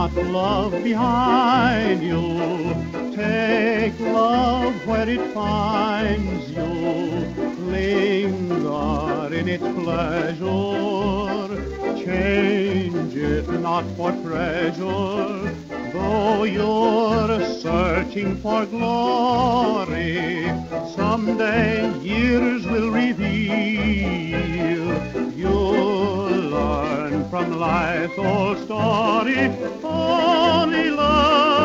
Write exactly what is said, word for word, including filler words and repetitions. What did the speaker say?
not love behind you. Take love where it finds you. Linger in its pleasure. Change it not for treasure. Though you're searching for glory, someday years will reveal. You'll learn from life's old story, only love